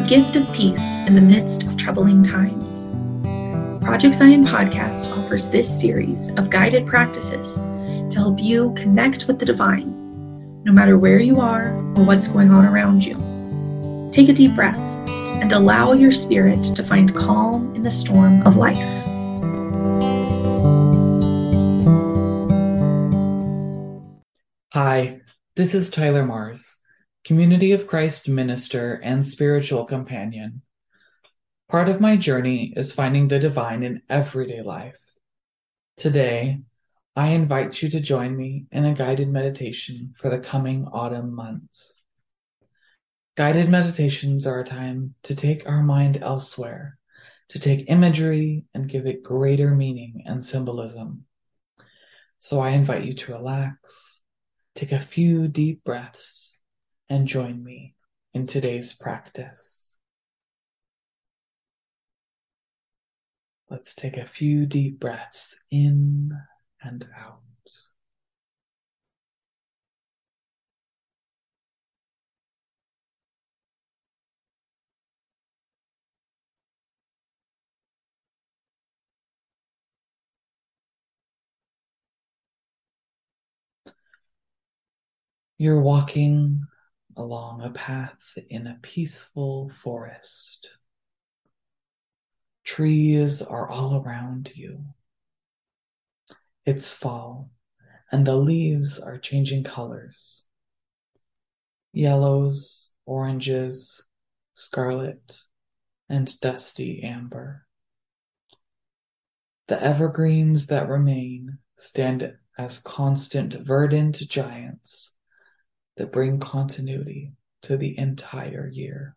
gift of peace in the midst of troubling times. Project Zion Podcast offers this series of guided practices to help you connect with the divine, no matter where you are or what's going on around you. Take a deep breath and allow your spirit to find calm in the storm of life. Hi, this is Tyler Mars, Community of Christ minister and spiritual companion. Part of my journey is finding the divine in everyday life. Today, I invite you to join me in a guided meditation for the coming autumn months. Guided meditations are a time to take our mind elsewhere, to take imagery and give it greater meaning and symbolism. So I invite you to relax, take a few deep breaths, and join me in today's practice. Let's take a few deep breaths in and out. You're walking along a path in a peaceful forest. Trees are all around you. It's fall, and the leaves are changing colors. Yellows, oranges, scarlet, and dusty amber. The evergreens that remain stand as constant verdant giants that bring continuity to the entire year.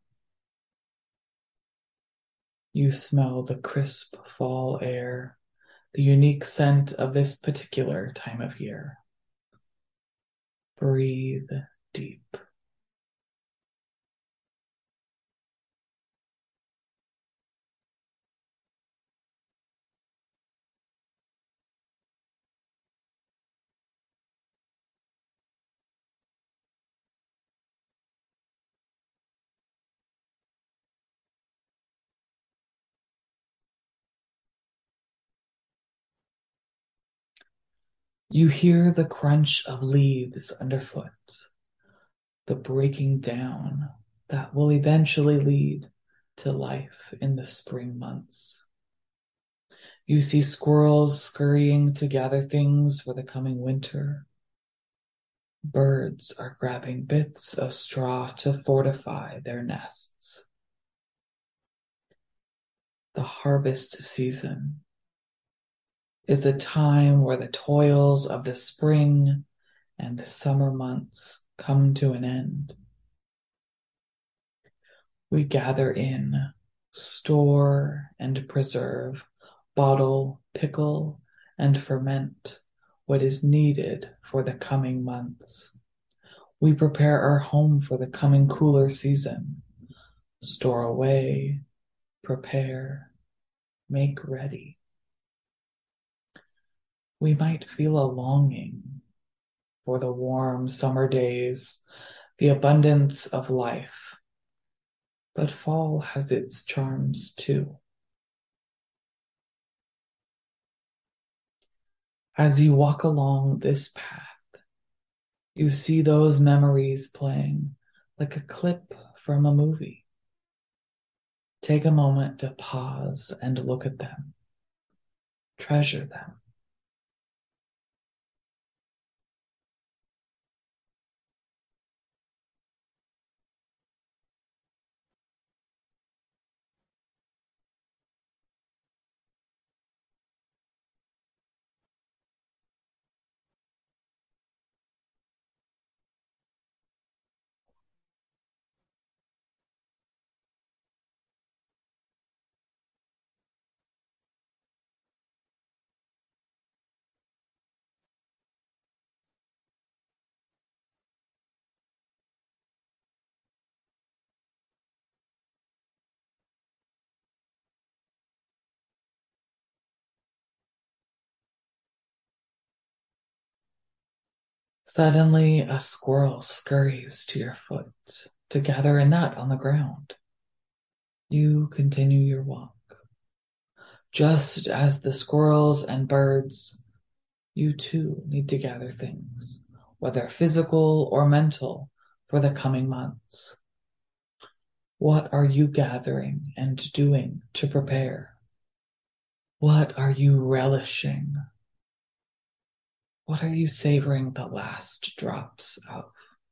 You smell the crisp fall air, the unique scent of this particular time of year. Breathe deep. You hear the crunch of leaves underfoot, the breaking down that will eventually lead to life in the spring months. You see squirrels scurrying to gather things for the coming winter. Birds are grabbing bits of straw to fortify their nests. The harvest season is a time where the toils of the spring and summer months come to an end. We gather in, store and preserve, bottle, pickle, and ferment what is needed for the coming months. We prepare our home for the coming cooler season. Store away, prepare, make ready. We might feel a longing for the warm summer days, the abundance of life. But fall has its charms too. As you walk along this path, you see those memories playing like a clip from a movie. Take a moment to pause and look at them. Treasure them. Suddenly, a squirrel scurries to your foot to gather a nut on the ground. You continue your walk. Just as the squirrels and birds, you too need to gather things, whether physical or mental, for the coming months. What are you gathering and doing to prepare? What are you relishing? What are you savoring the last drops of?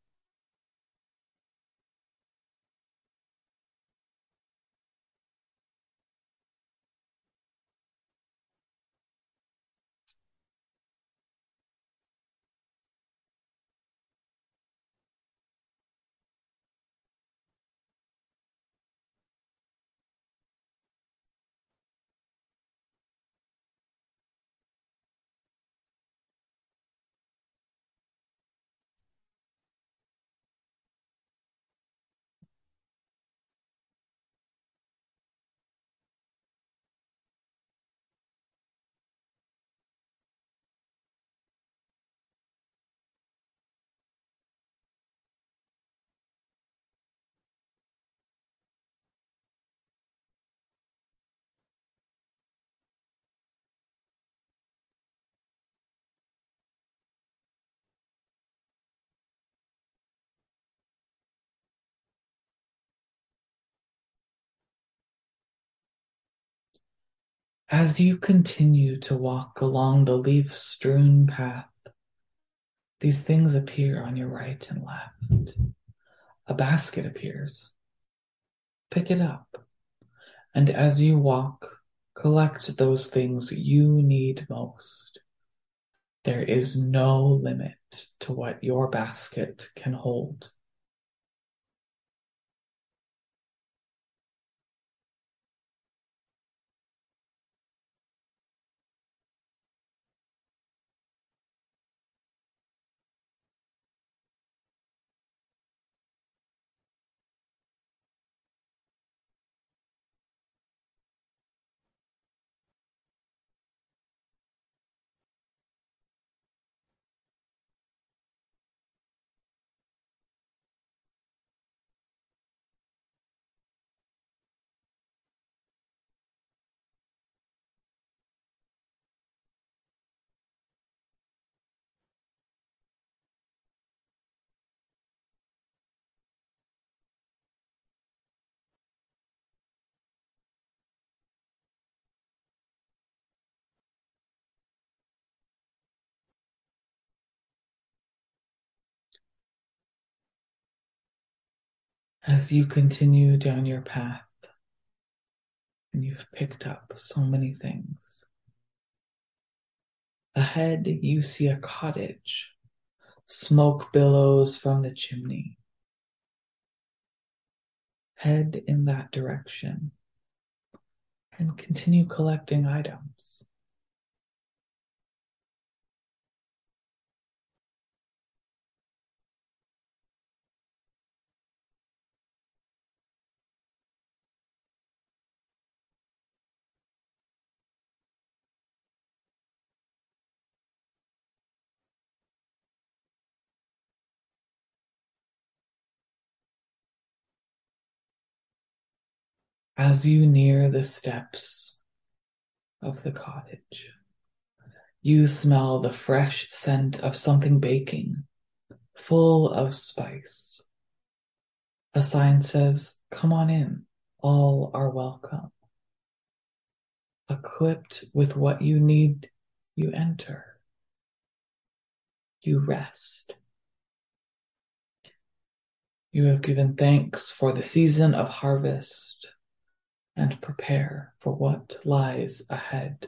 As you continue to walk along the leaf-strewn path, these things appear on your right and left. A basket appears. Pick it up, and as you walk, collect those things you need most. There is no limit to what your basket can hold. As you continue down your path, and you've picked up so many things, ahead you see a cottage. Smoke billows from the chimney. Head in that direction and continue collecting items. As you near the steps of the cottage, you smell the fresh scent of something baking, full of spice. A sign says, "Come on in, all are welcome." Equipped with what you need, you enter. You rest. You have given thanks for the season of harvest and prepare for what lies ahead.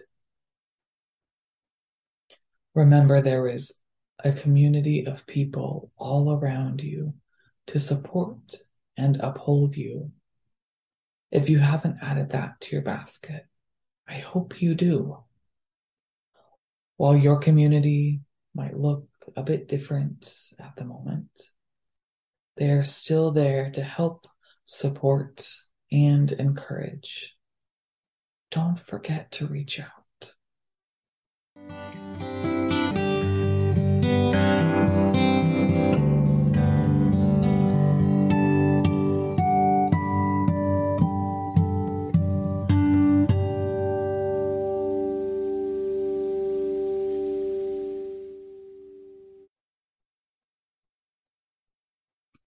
Remember, there is a community of people all around you to support and uphold you. If you haven't added that to your basket, I hope you do. While your community might look a bit different at the moment, they're still there to help, support, and encourage. Don't forget to reach out.